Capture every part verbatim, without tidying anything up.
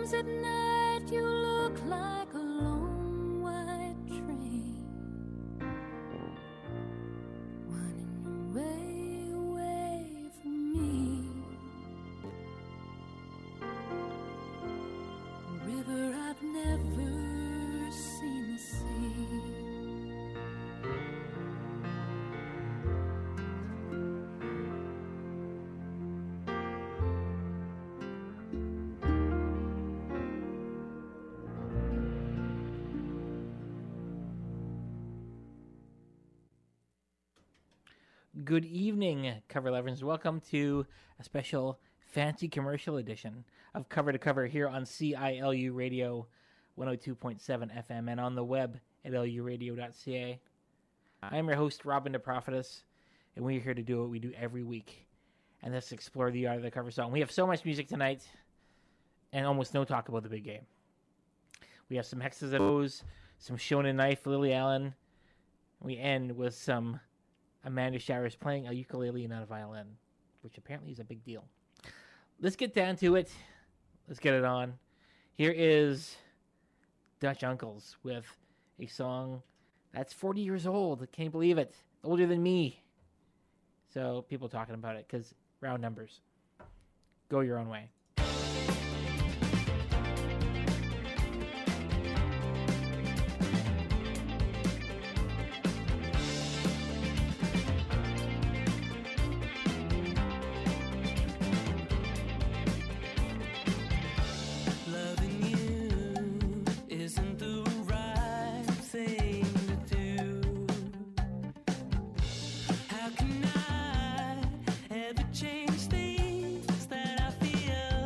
Sometimes at night you look like a long white train winding way away from me. A river I've never seen the sea. Good evening, Cover Lovers. Welcome to a special fancy commercial edition of Cover to Cover here on C I L U Radio one oh two point seven F M and on the web at L U radio dot C A. I'm your host, Robin the Prophetess, and we're here to do what we do every week, and that's explore the art of the cover song. We have so much music tonight, and almost no talk about the big game. We have some Hexes and O's, some Shonen Knife, Lily Allen. We end with some Amanda Showers playing a ukulele and not a violin, which apparently is a big deal. Let's get down to it. Let's get it on. Here is Dutch Uncles with a song that's forty years old. I can't believe it. Older than me. So people talking about it because round numbers. Go your own way. How can I ever change things that I feel?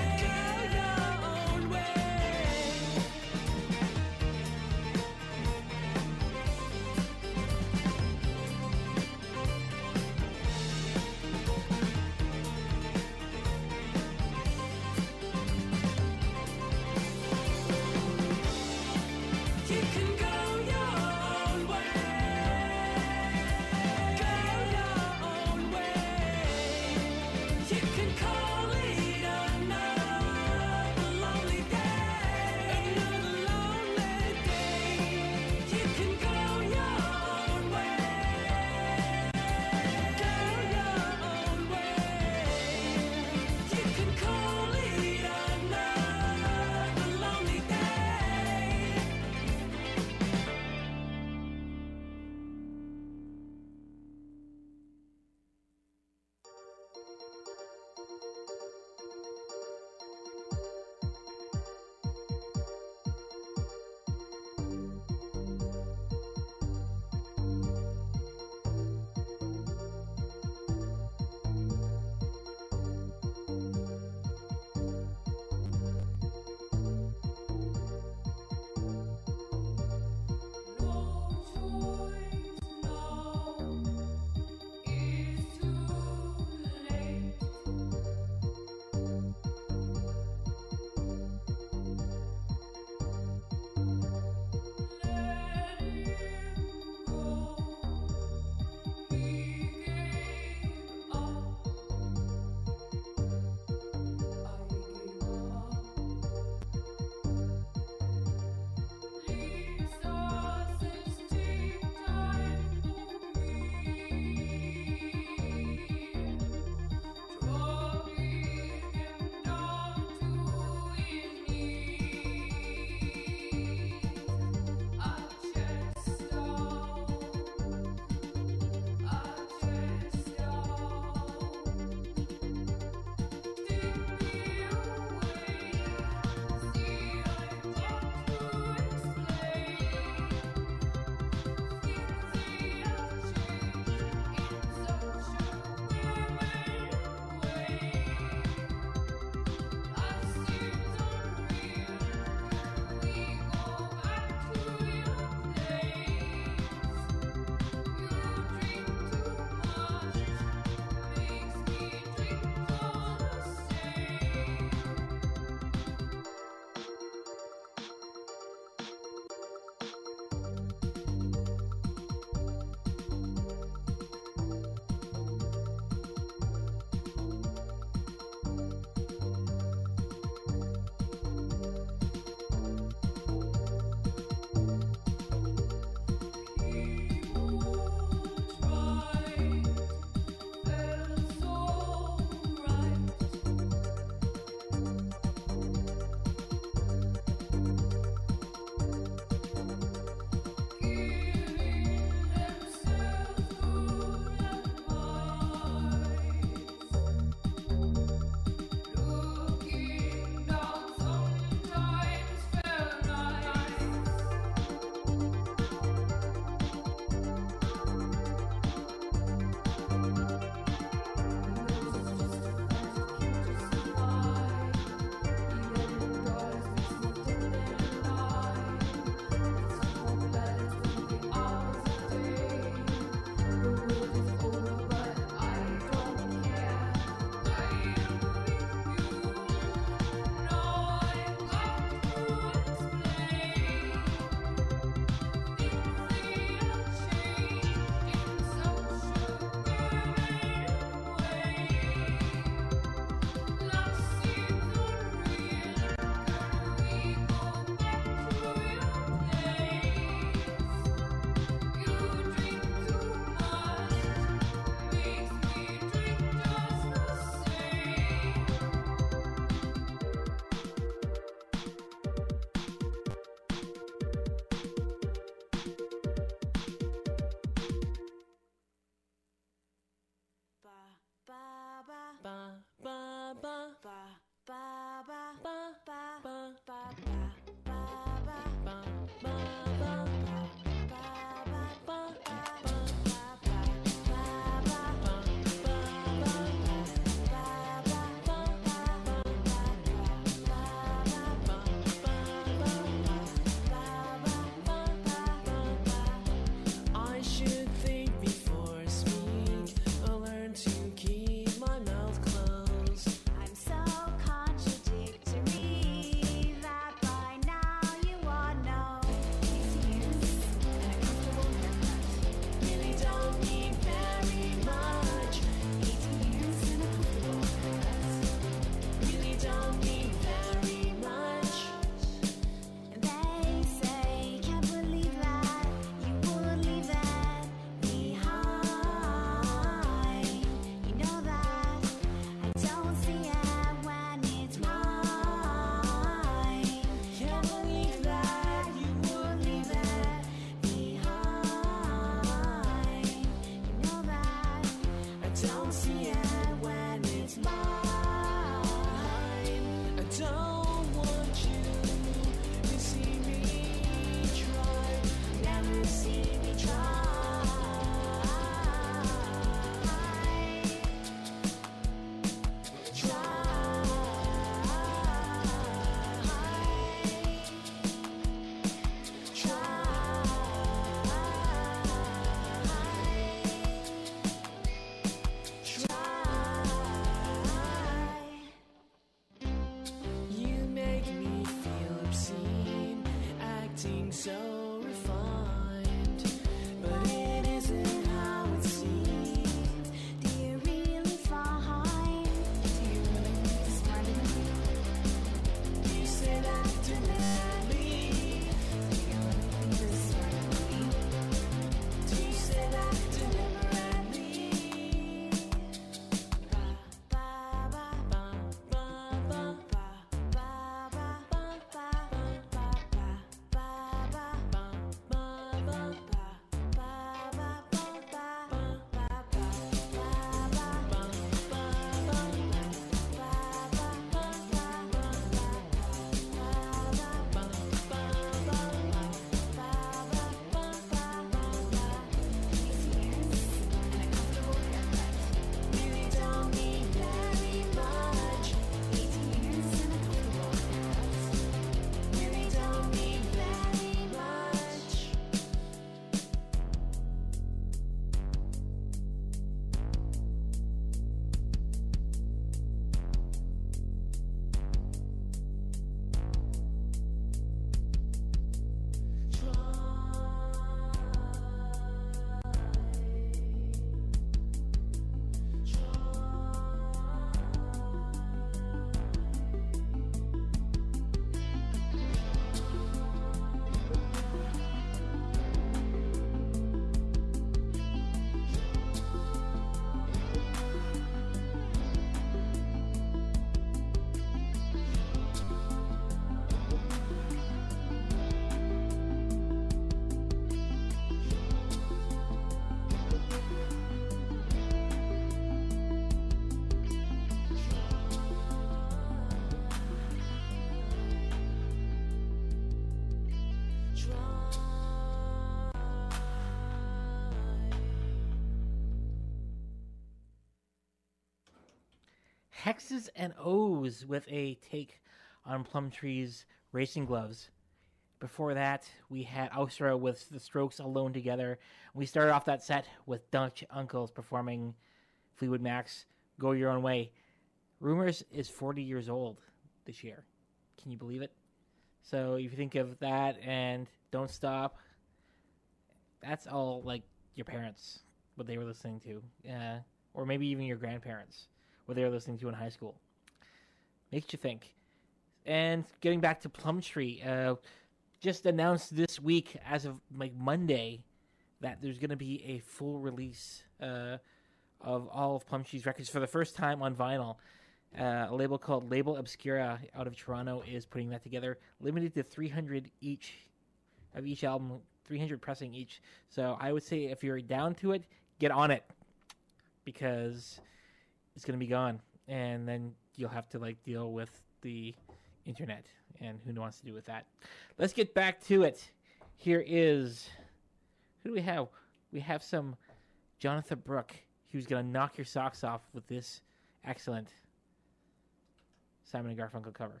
Hexes and O's with a take on Plumtree's Racing Gloves. Before that, we had Austria with The Strokes Alone Together. We started off that set with Dutch Uncles performing Fleetwood Mac's Go Your Own Way. Rumors is forty years old this year. Can you believe it? So if you think of that and Don't Stop, that's all like your parents, what they were listening to. Uh, or maybe even your grandparents, what they were listening to in high school. Makes you think. And getting back to Plumtree, uh, just announced this week as of like Monday that there's going to be a full release uh, of all of Plumtree's records for the first time on vinyl. Uh, a label called Label Obscura out of Toronto is putting that together, limited to three hundred each of each album, three hundred pressing each. So I would say if you're down to it, get on it, because it's going to be gone, and then you'll have to like deal with the internet, and who wants to do with that. Let's get back to it. Here is, who do we have? We have some Jonathan Brooke, who's going to knock your socks off with this excellent Simon and Garfunkel cover.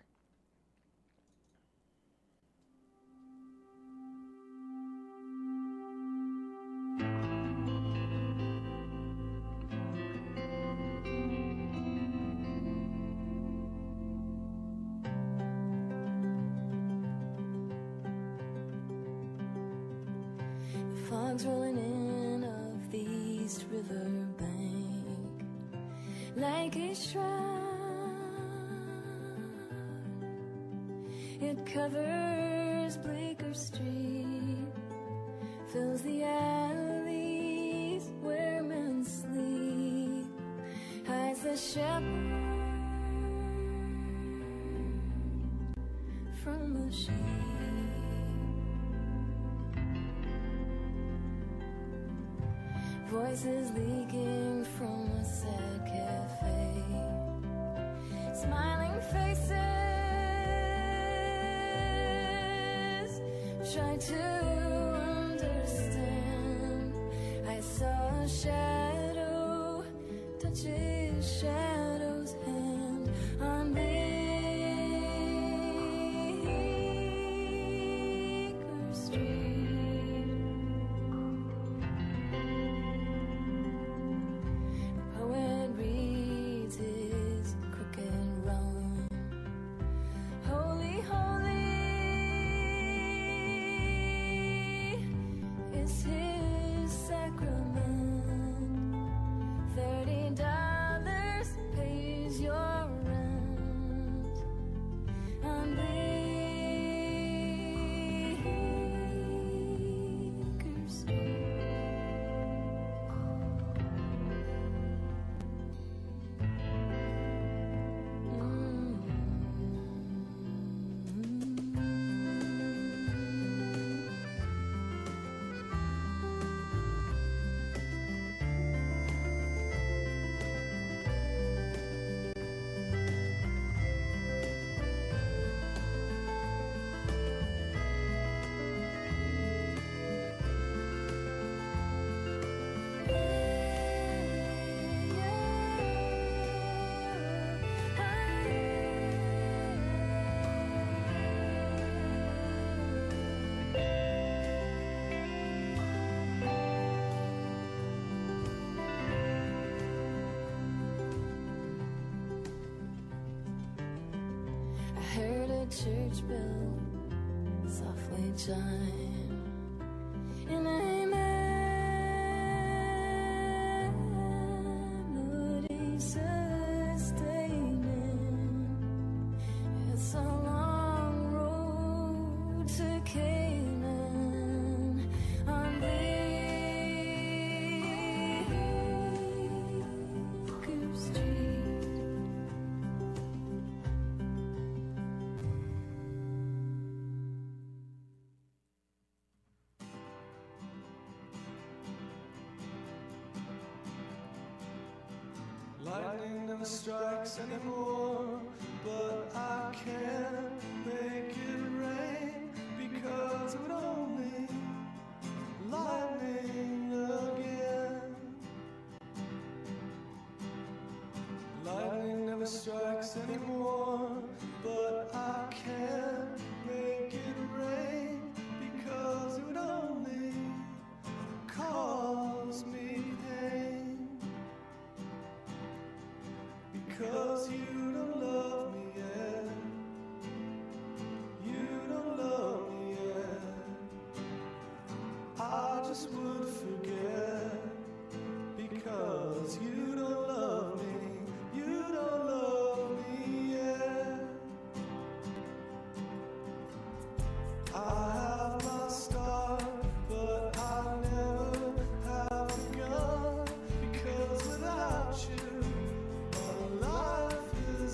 Fog's rolling in off the East River bank like a shroud. It covers Bleecker Street, fills the alleys where men sleep, hides the shepherd from the sheep. Voices leaking from a sad cafe, smiling faces try to understand. I saw a shadow touch his shadow's hand on Baker Street. Poet reads his crooked rhyme. Holy, holy is his sacrament. Thirty dollars pays your rent on Baker Street. I heard a church bell softly chime in a melody sustaining. It's a long road to Canaan on Baker Street. Lightning never strikes anymore, but I can't make it rain because it would only lightning again. Lightning never strikes anymore, but I can't make it rain because it would only cause me pain. Because you don't love me yet. You don't love me yet. I just would forget because you don't love me. You don't love me yet. I have my start, but I never have begun. Because without you, my life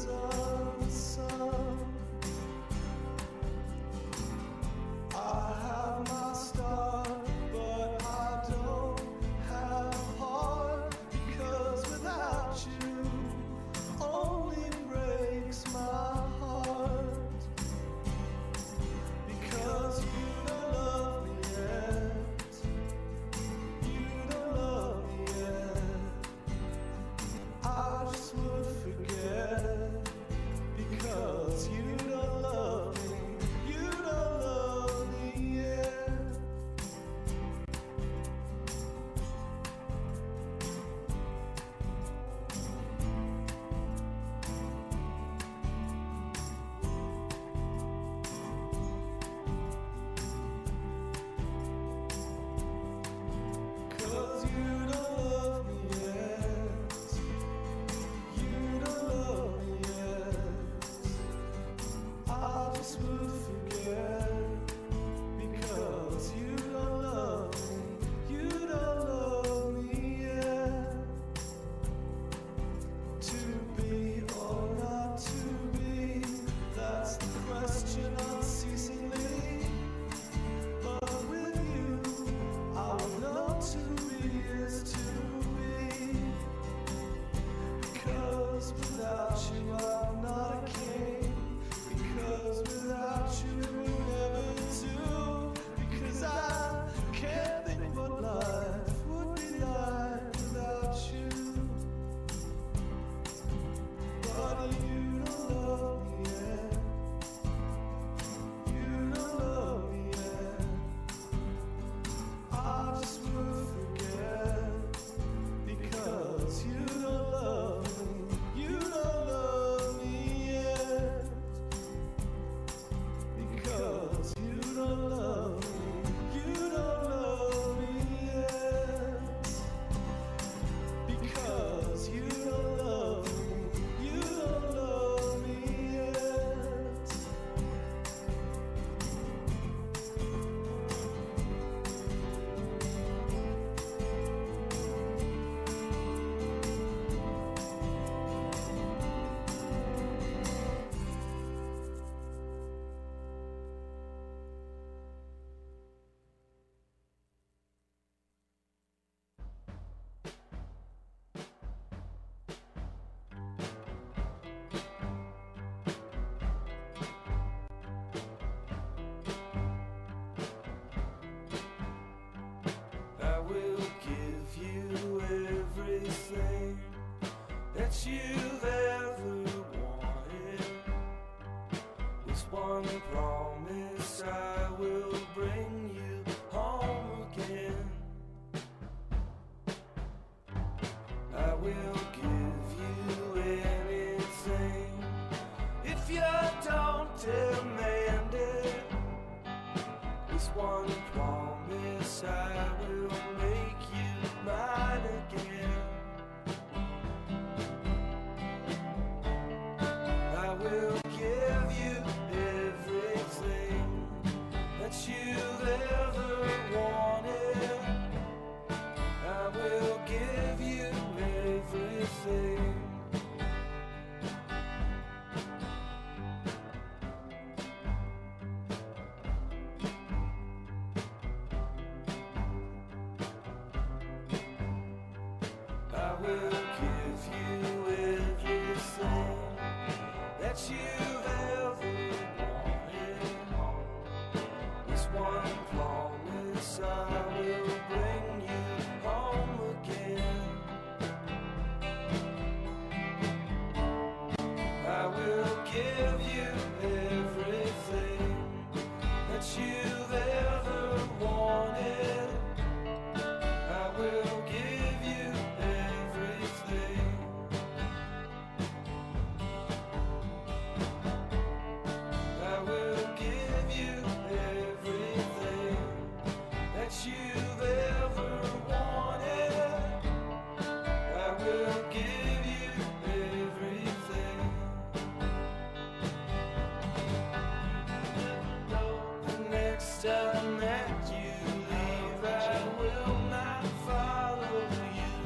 time that you leave, I will not follow you.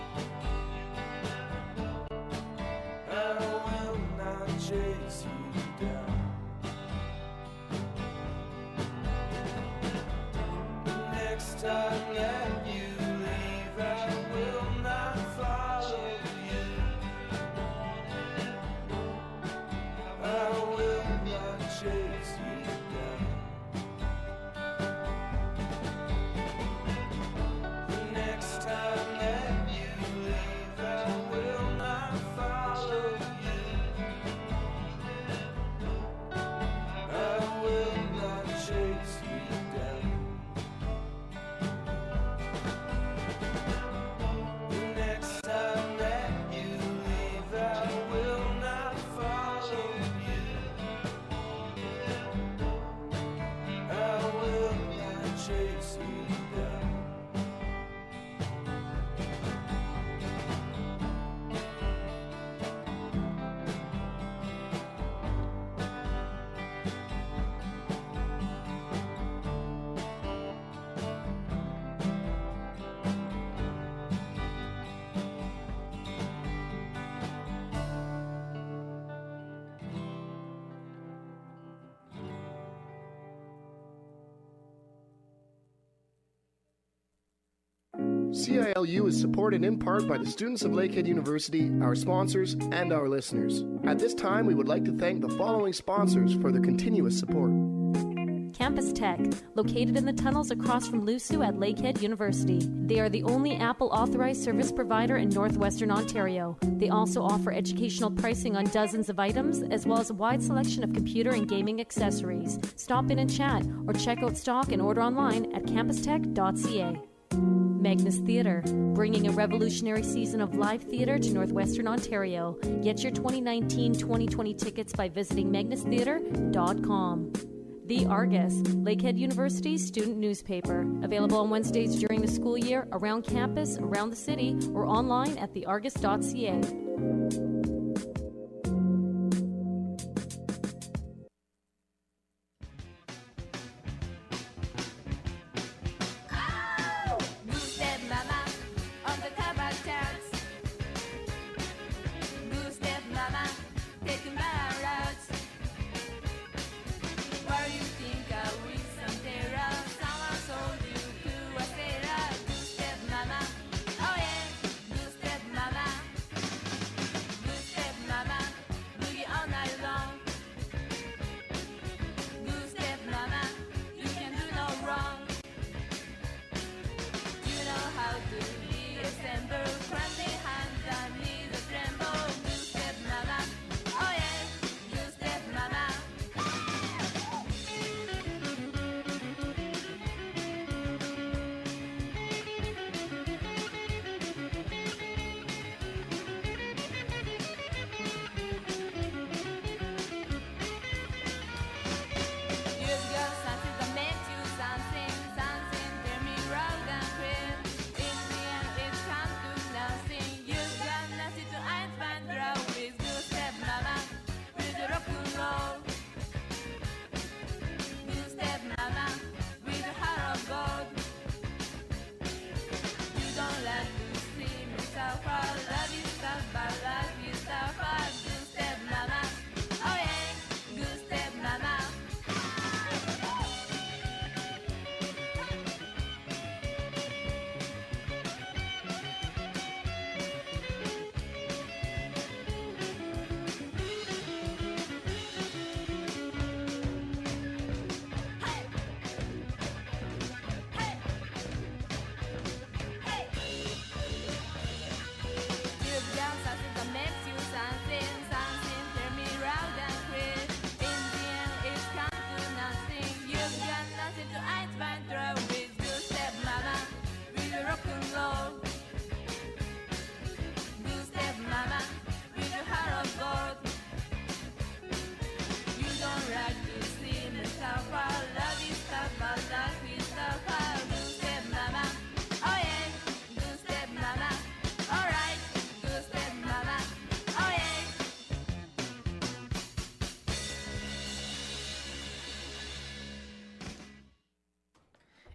I will not chase you down. The next time that you leave, I will not follow you. I will not chase you down. The next time that you leave, I will not follow you. I will not chase you down. The next time that you leave, I will not follow you. I will not chase you down. C I L U is supported in part by the students of Lakehead University, our sponsors, and our listeners. At this time, we would like to thank the following sponsors for their continuous support. Campus Tech, located in the tunnels across from Lusu at Lakehead University. They are the only Apple authorized service provider in northwestern Ontario. They also offer educational pricing on dozens of items, as well as a wide selection of computer and gaming accessories. Stop in and chat, or check out stock and order online at campus tech dot c a. Magnus Theatre, bringing a revolutionary season of live theatre to northwestern Ontario. Get your twenty nineteen twenty twenty tickets by visiting magnus theatre dot com. The Argus, Lakehead University's student newspaper. Available on Wednesdays during the school year, around campus, around the city, or online at the argus dot c a.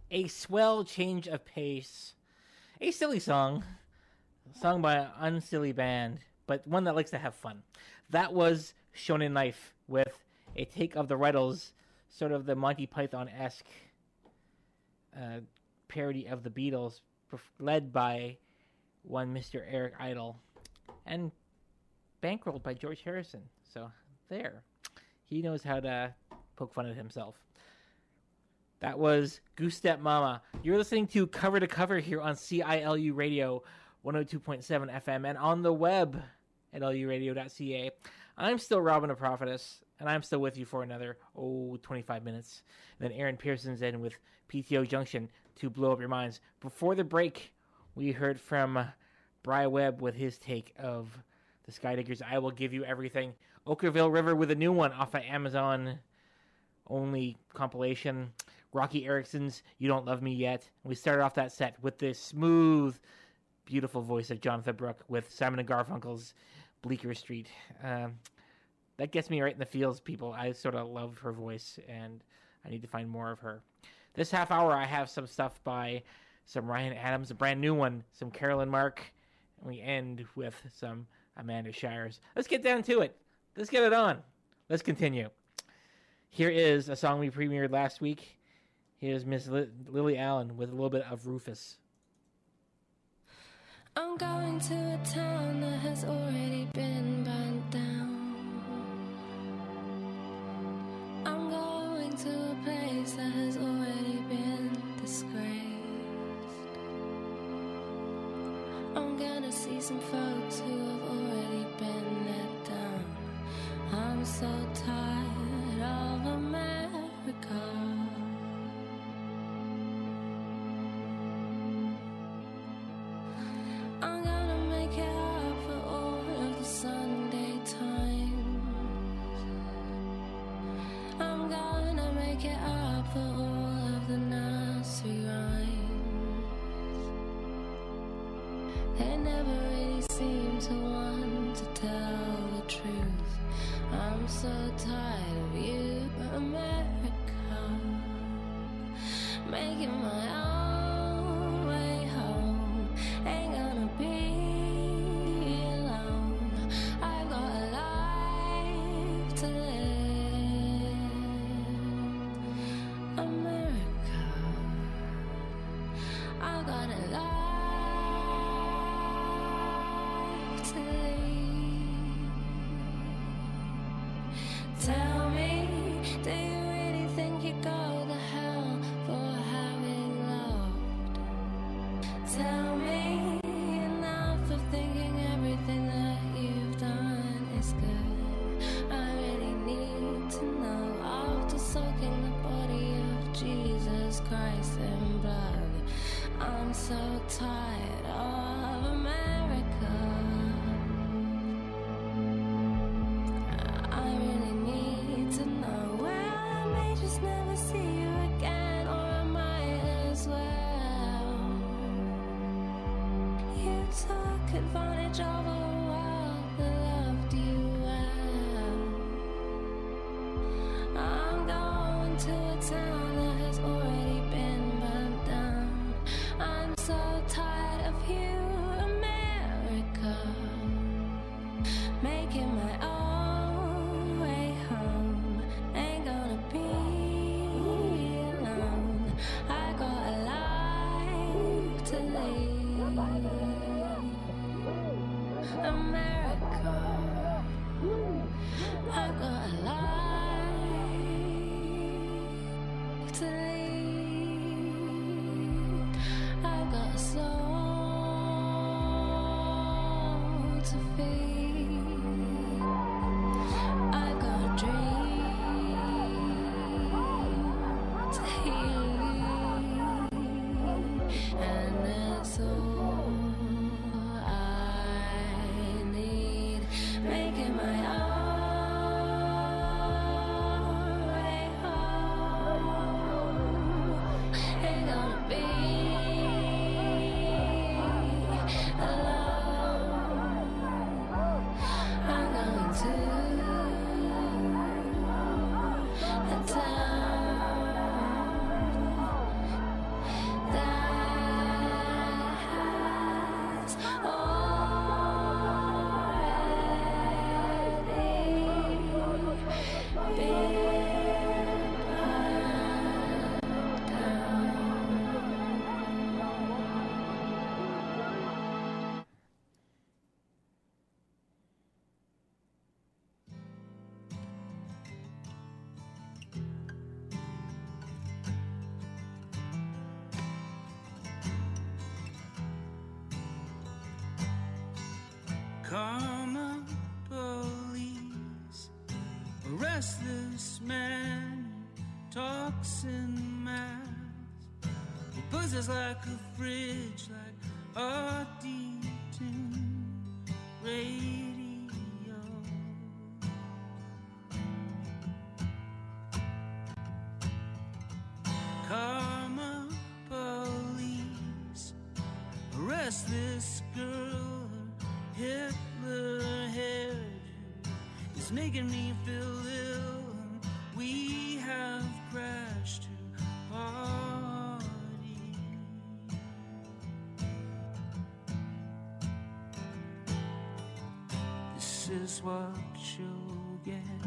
A swell change of pace. A silly song, sung by an unsilly band, but one that likes to have fun. That was Shonen Knife with a take of the Riddles, sort of the Monty Python-esque uh, parody of the Beatles, led by one Mister Eric Idle, and bankrolled by George Harrison. So there, he knows how to poke fun at himself. That was Goose Step Mama. You're listening to Cover to Cover here on C I L U Radio one oh two point seven F M and on the web at L U radio dot C A. I'm still Robin the Prophetess, and I'm still with you for another, oh, twenty-five minutes. And then Aaron Pearson's in with P T O Junction to blow up your minds. Before the break, we heard from Bry Webb with his take of the Skydiggers' I Will Give You Everything. Okerville River with a new one off of Amazon only compilation. Rocky Erickson's You Don't Love Me Yet. We started off that set with the smooth, beautiful voice of Jonathan Brooke with Simon and Garfunkel's Bleecker Street. Um, that gets me right in the feels, people. I sort of love her voice, and I need to find more of her. This half hour, I have some stuff by some Ryan Adams, a brand new one, some Carolyn Mark, and we end with some Amanda Shires. Let's get down to it. Let's get it on. Let's continue. Here is a song we premiered last week. Here's Miss Li- Lily Allen with a little bit of Rufus. I'm going to a town that has already been burnt down. I'm going to a place that has already been disgraced. I'm gonna see some folks who have already been let down. I'm so tired of America. I'm gonna make it up for all of the Sunday times. I'm gonna make it up for all of the nursery rhymes. They never really seem to want to tell the truth. I'm so tired of you, America, making my own way home. Ain't gonna be alone. I've got a life to live, America. I've got a life to live. Tell me, do you really think you go to hell for having loved? Tell me, enough of thinking everything that you've done is good. I really need to know, after soaking the body of Jesus Christ in blood. I'm so tired of America. I really need to know, well, I may just never see you again, or I might as well. You took advantage of a world that loved you well. I'm going to a town that has already been burnt down. I'm so tired of you, America, making my own way home. Ain't gonna be alone. I got a life to live, America. I got a life Karma police, a restless man talks in mass. He buzzes like a fridge, like a detuned radio. Karma police, a restless girl, Hitler hairdo is making me feel ill. We have crashed to party. This is what you'll get.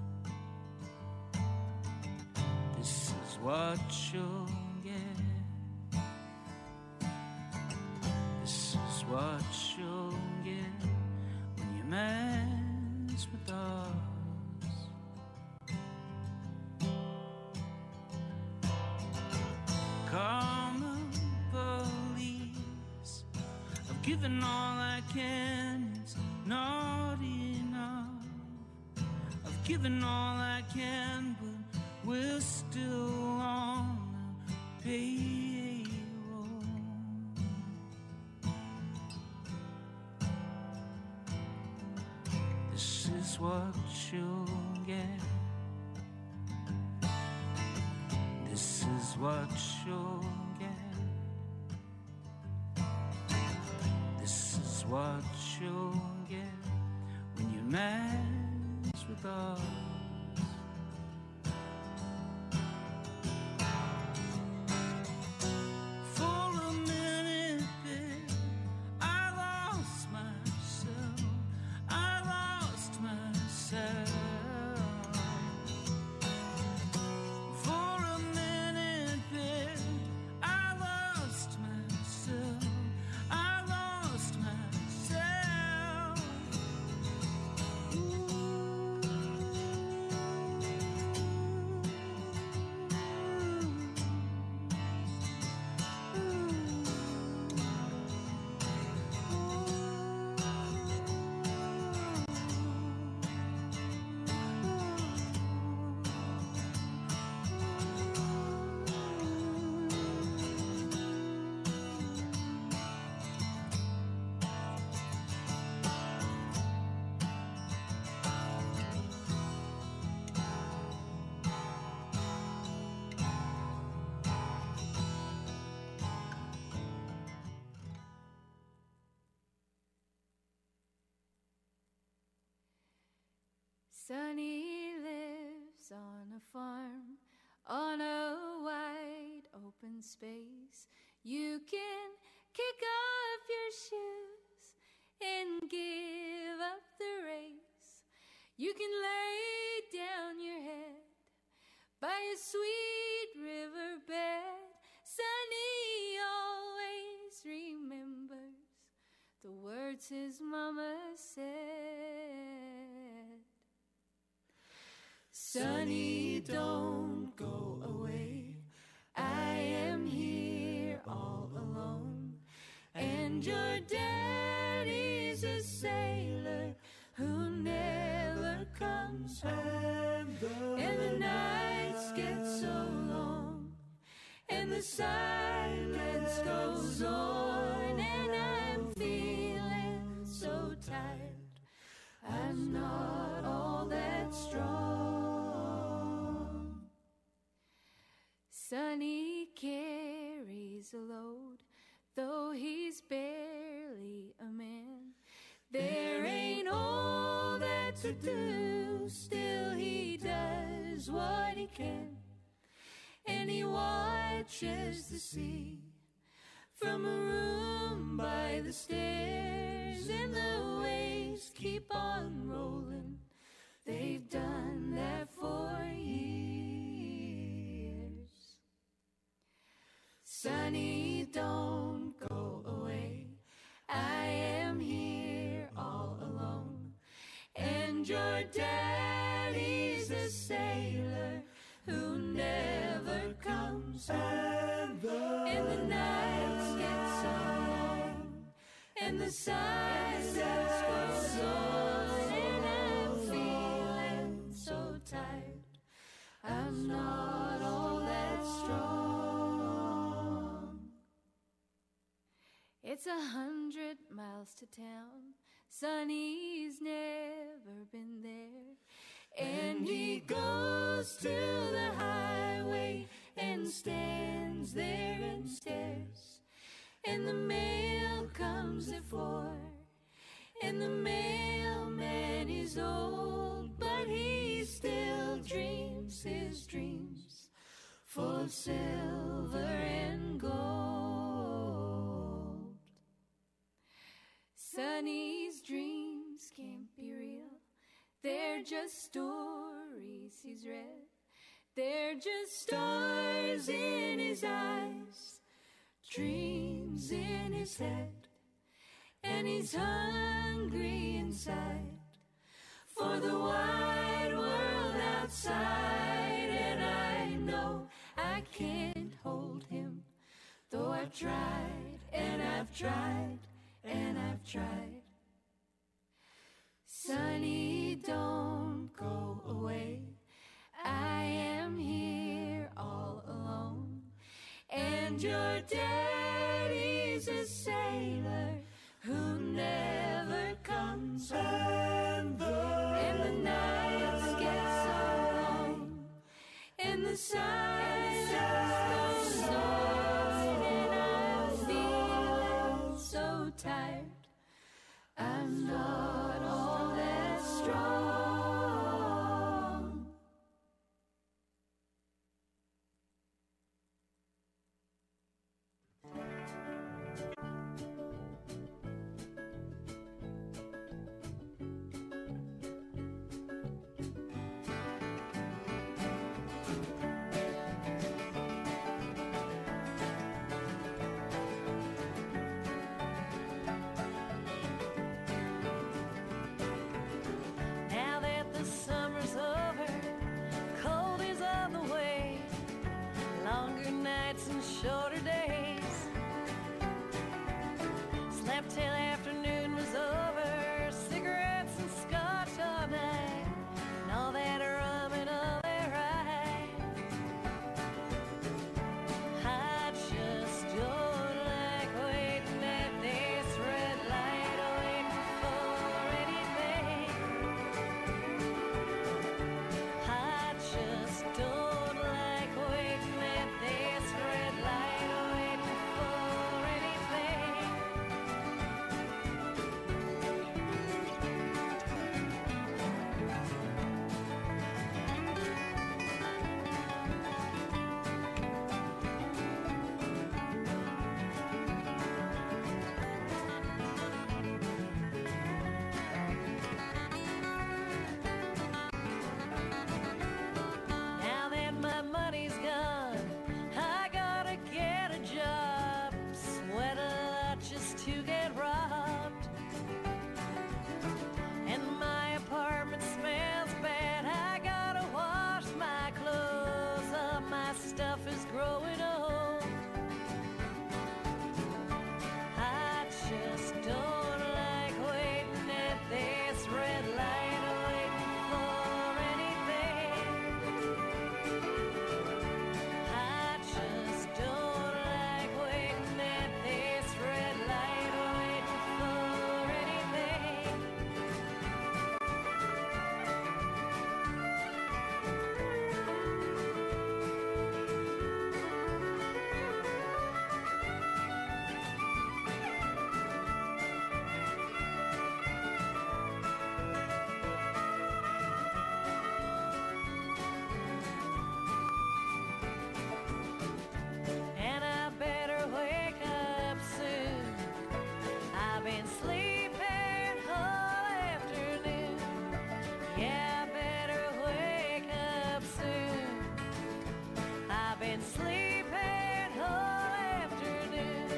This is what you'll get. This is what you'll get when you mess with us. Karma police, I've given all I can, it's not enough. I've given all I can, but we're still on the payroll. This is what you'll get. This is what you'll get. This is what you'll get when you mess with us. For a minute there, I lost myself. I lost myself. Sonny lives on a farm, on a wide open space. You can kick off your shoes and give up the race. You can lay down your head by a sweet riverbed. Sonny always remembers the words his mama said. Sonny, don't go away. I am here all alone, and your daddy's a sailor who never comes home. And the nights get so long, and the silence goes on, and I'm feeling so tired. I'm not all that strong. Sonny carries a load, though he's barely a man. There ain't all that to do, still he does what he can. And he watches the sea from a room by the stairs, and the waves keep on rolling. They've done that for years. Sonny, don't go away. I am here all alone, and your daddy's a sailor who never comes home. And the nights get so long, and the silence goes tired. I'm not all that strong. It's a hundred miles to town. Sonny's never been there. And he goes to the highway and stands there and stares. And the mail comes at four. And the mailman is old, but he still dreams his dreams full of silver and gold. Sonny's dreams can't be real. They're just stories he's read. They're just stars in his eyes, dreams in his head. And he's hungry inside for the wide world outside. And I know I can't hold him, though I've tried and I've tried and I've tried. Sonny, don't go away. I am here all alone. And your daddy's a sailor who never comes home. And the, and the nights get so long. And the silence goes on. And I'm feeling so tired. I'm not all that strong. Now that the summer's over, cold is on the way, longer nights and shorter days. Slept till afternoon was over, cigarettes and scotch all night, and all that rum and all that rye. I just don't like waiting at this red light, waiting for anything. I just don't like waiting at this red light, waiting for anything. Now that my money's gone, I gotta get a job. Sweat a lot just to get robbed. And my apartment smells bad. I gotta wash my clothes up. My stuff is growing old. I just don't like waiting at this red light, waiting for anything. I just don't like waiting at this red light, waiting for anything. And I better wake up soon. I've been sleeping all afternoon. Yeah, I better wake up soon. I've been sleeping all afternoon.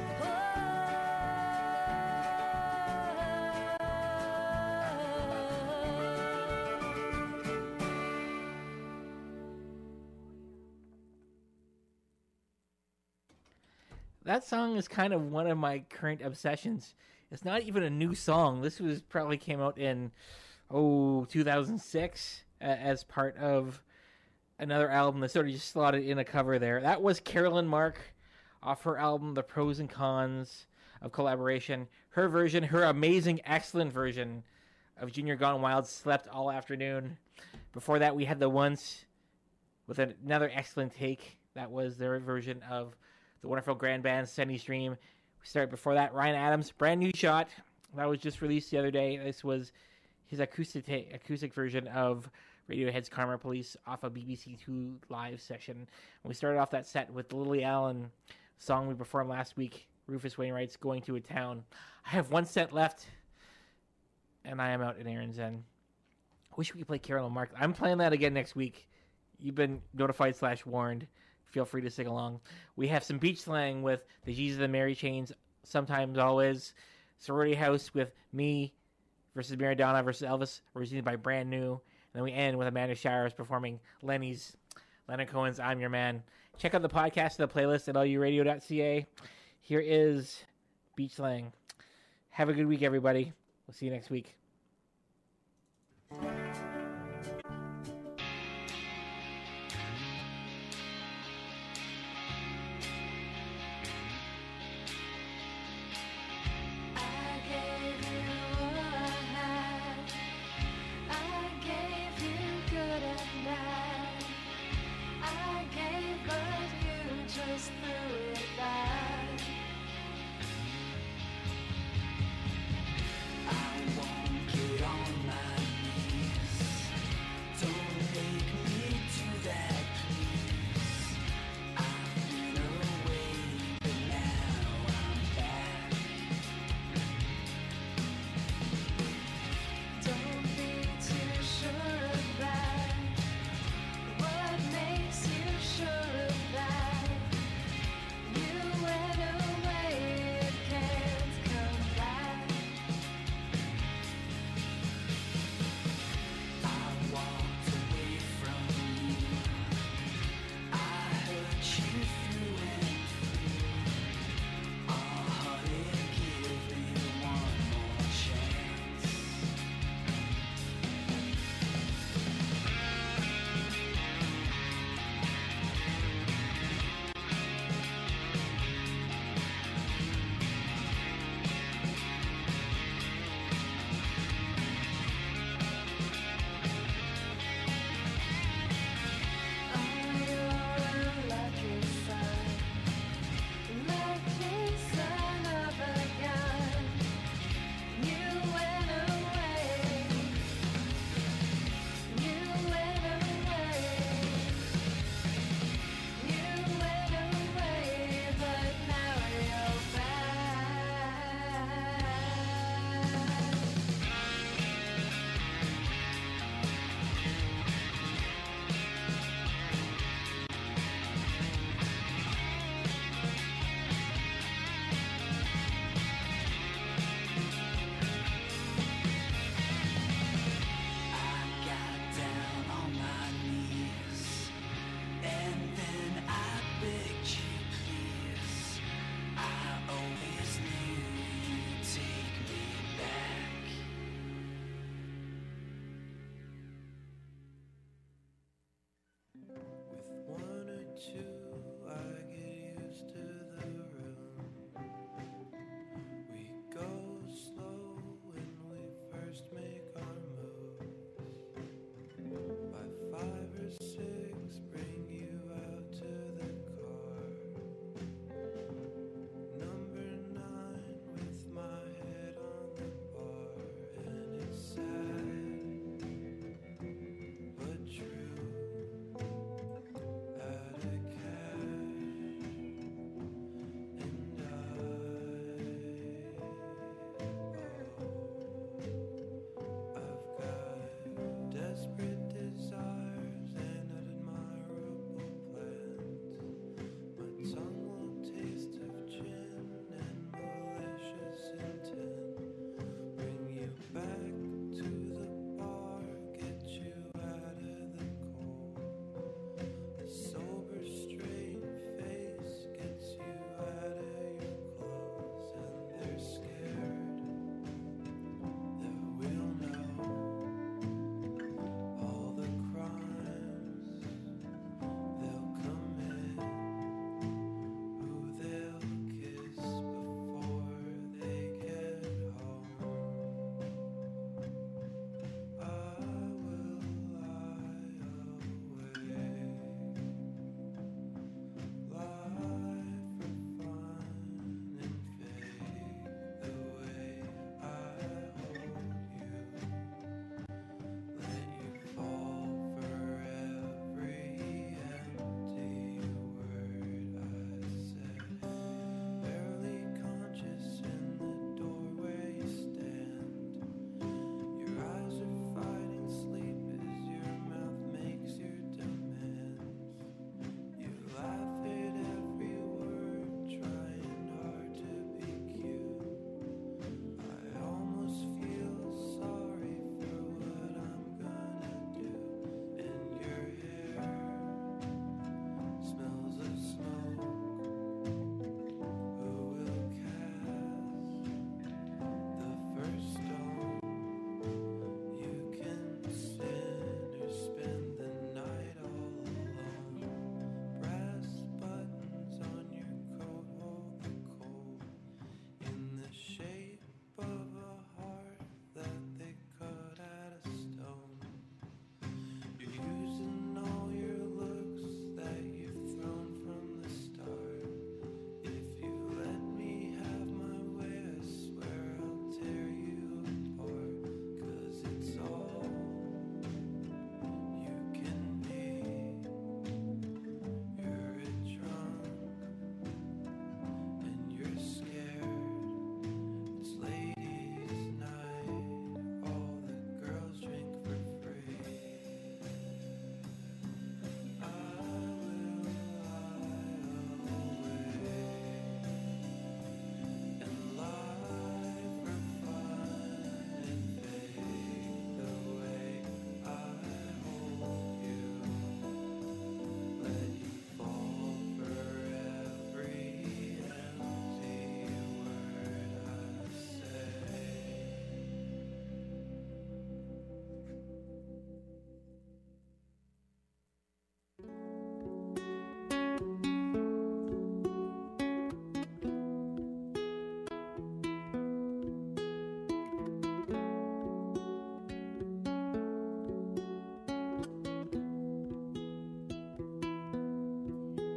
That song is kind of one of my current obsessions. It's not even a new song. This was probably came out in oh two thousand six. uh, as part of another album that sort of just slotted in a cover there. That was Carolyn Mark off her album The Pros and Cons of Collaboration. Her version, her amazing, excellent version of Junior Gone Wild, Slept All Afternoon. Before that, we had The Once with another excellent take. That was their version of the wonderful grand band Sunny Stream. We started before that, Ryan Adams, Brand New Shot. That was just released the other day. This was his acoustic ta- acoustic version of Radiohead's Karma Police off a B B C Two live session. And we started off that set with the Lily Allen song we performed last week, Rufus Wainwright's Going to a Town. I have one set left, and I am out in Aaron's End. I wish we could play Carolyn Mark. I'm playing that again next week. You've been notified slash warned. Feel free to sing along. We have some beach slang with the Jesus and Mary Chains, Sometimes Always. Sorority House with me versus Maradona versus Elvis, originated by Brand New. And then we end with Amanda Shires performing Lenny's, Leonard Cohen's I'm Your Man. Check out the podcast and the playlist at L U radio dot C A. Here is Beach Slang. Have a good week, everybody. We'll see you next week. Just threw it back. I won't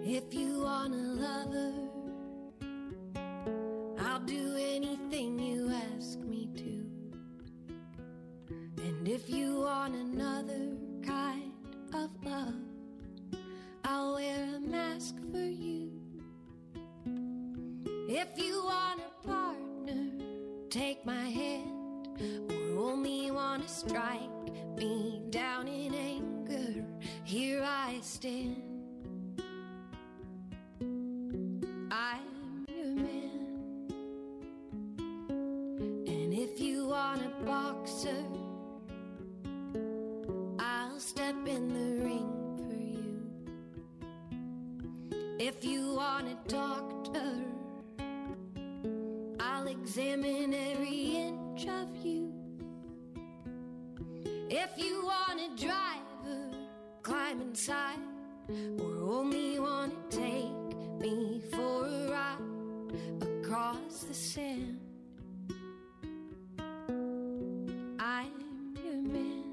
If you want a lover, I'll do anything you ask me to. And if you want another kind of love, I'll wear a mask for you. If you want a partner, take my hand, or only want to strike me down in anger, here I stand. I'm your man. And if you want a boxer, I'll step in the ring for you. If you want a doctor, I'll examine every inch of you. If you want a driver, climb inside, or only want to take me for a ride across the sand, I'm your man.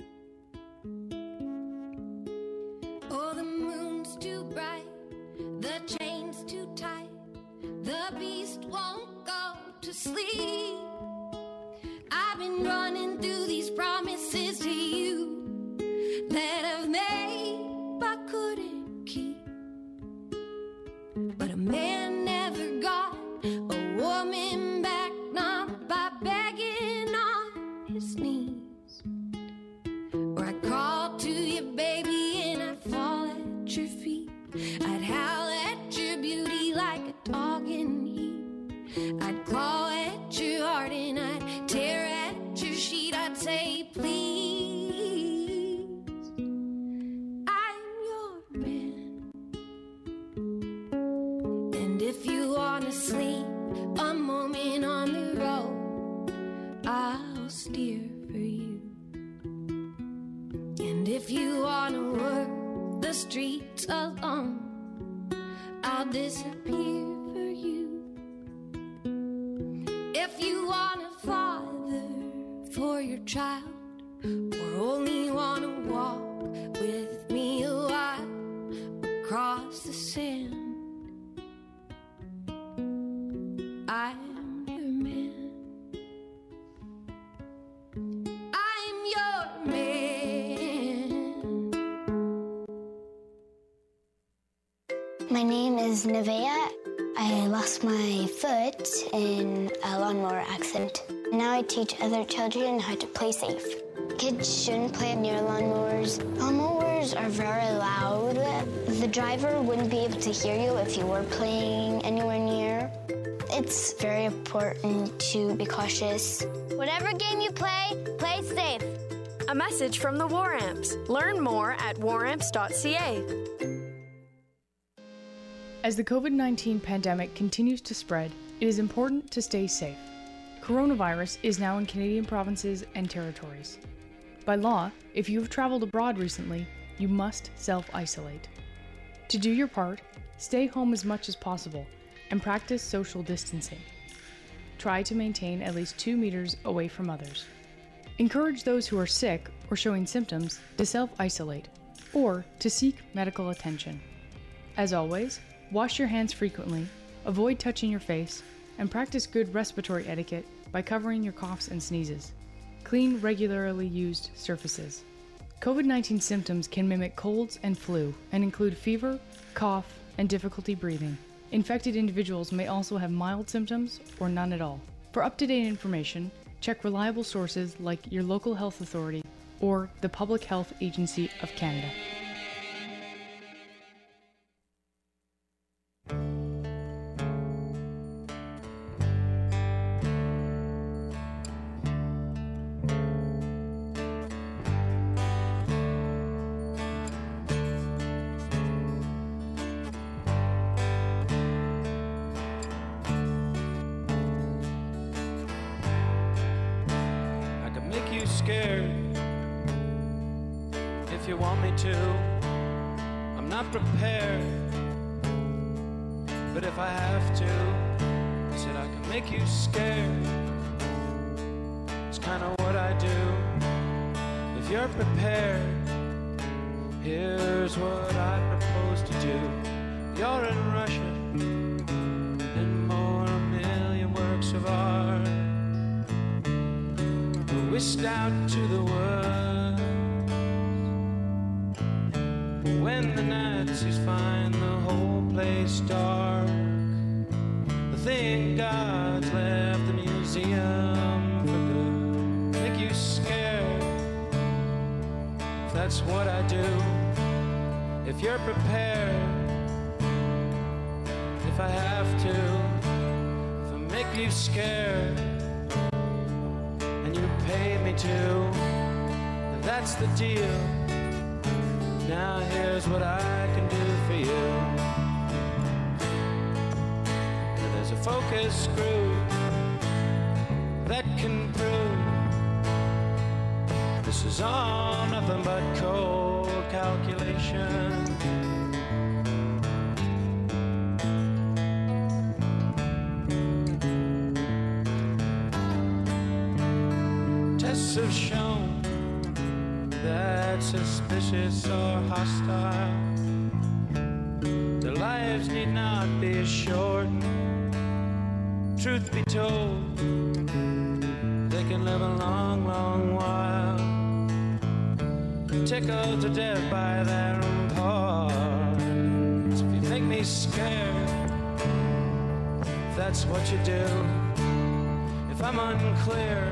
Oh, the moon's too bright, the chain's too tight, the beast won't go to sleep. I've been running through these promises to you that I've made but couldn't keep. But a man never got a woman back, not by begging on his knees. Or I'd crawl to you, baby, and I'd fall at your feet. I'd howl at your beauty like a dog in heat. I'd claw at your heart and I'd tear at your sheet. I'd say, please, I'm your man. And if you want to sleep a moment on the road, I'll steer for you. And if you want to work the streets alone, I'll disappear for you. If you want a father for your child, or only want to walk with me a while across the sand, I'm your man. I'm your man. My name is Nevaeh. I lost my foot in a lawnmower accident. Now I teach other children how to play safe. Kids shouldn't play near lawnmowers. Lawnmowers are very loud. The driver wouldn't be able to hear you if you were playing anywhere near. It's very important to be cautious. Whatever game you play, play safe. A message from the War Amps. Learn more at war amps dot c a. As the covid nineteen pandemic continues to spread, it is important to stay safe. Coronavirus is now in Canadian provinces and territories. By law, if you have traveled abroad recently, you must self-isolate. To do your part, stay home as much as possible and practice social distancing. Try to maintain at least two meters away from others. Encourage those who are sick or showing symptoms to self-isolate or to seek medical attention. As always, wash your hands frequently, avoid touching your face, and practice good respiratory etiquette by covering your coughs and sneezes. Clean regularly used surfaces. covid nineteen symptoms can mimic colds and flu and include fever, cough, and difficulty breathing. Infected individuals may also have mild symptoms or none at all. For up-to-date information, check reliable sources like your local health authority or the Public Health Agency of Canada. Scared if you want me to. I'm not prepared, but if I have to, I said I can make you scared. It's kind of what I do. If you're prepared, here's what I propose to do. You're in Russia, and more a million works of art were whisked out to the world. When the Nazis find the whole place dark, they think God's left the museum for good. Make you scared, if that's what I do. If you're prepared, if I have to, if I make you scared, and you pay me to, that's the deal. Now here's what I can do for you. There's a focus group that can prove this is all nothing but cold calculation. Tests have shown that suspicious or hostile, their lives need not be shortened. Truth be told, they can live a long, long while, tickled to death by their importance. If you make me scared, if that's what you do, if I'm unclear,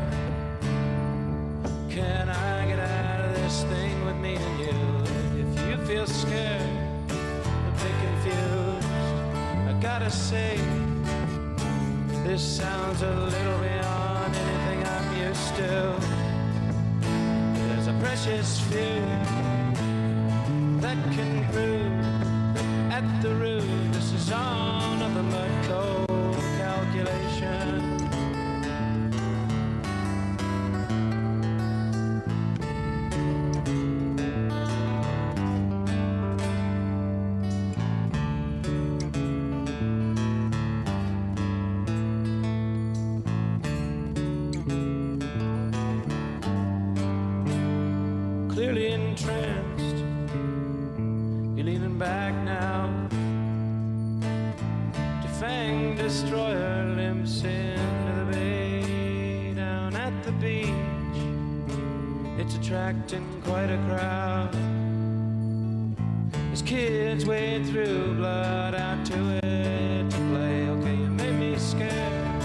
can I get out of this thing with me and you? If you feel scared, a bit confused, I gotta say, this sounds a little beyond anything I'm used to. There's a precious few that can prove that at the root this is all nothing but cold calculation. Clearly entranced, you're leaning back now. Defanged destroyer limps into the bay. Down at the beach, it's attracting quite a crowd. These kids wade through blood out to it to play. Okay, you made me scared.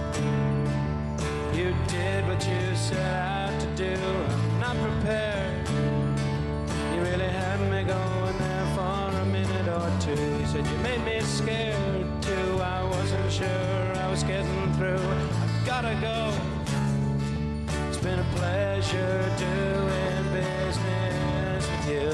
You did what you set out to do. I'm not prepared. You really had me going there for a minute or two. You said you made me scared too. I wasn't sure I was getting through. I gotta go. It's been a pleasure doing business with you.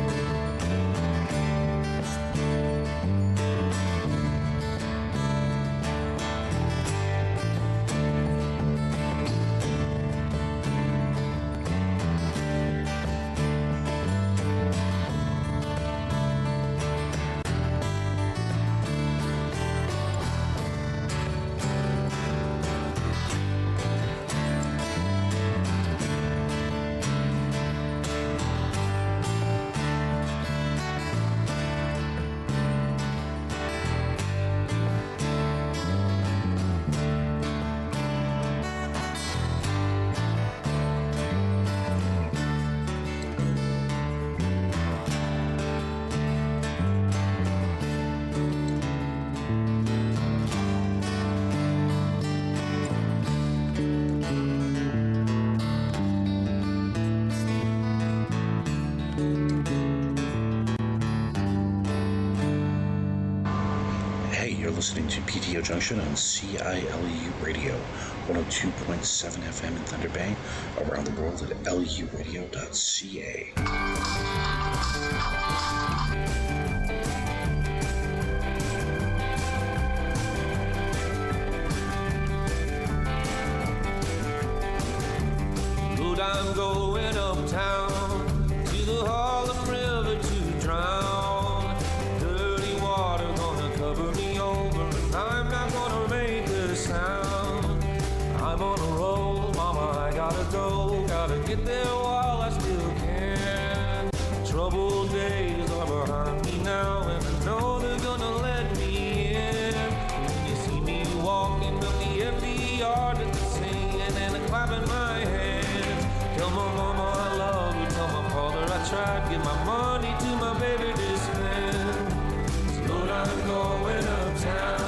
Listening to P T O Junction on C I L U Radio, one oh two point seven F M in Thunder Bay, around the world at L U radio dot C A. Lord, I'm going uptown to the Harlem River to drown. Dirty water gonna cover me over, and I'm not gonna make a sound. I'm on a roll, mama, I gotta go. Gotta get there while I still can. Troubled days are behind me now, and I know they're gonna tried to give my money to my baby to spend. So Lord, I'm going uptown.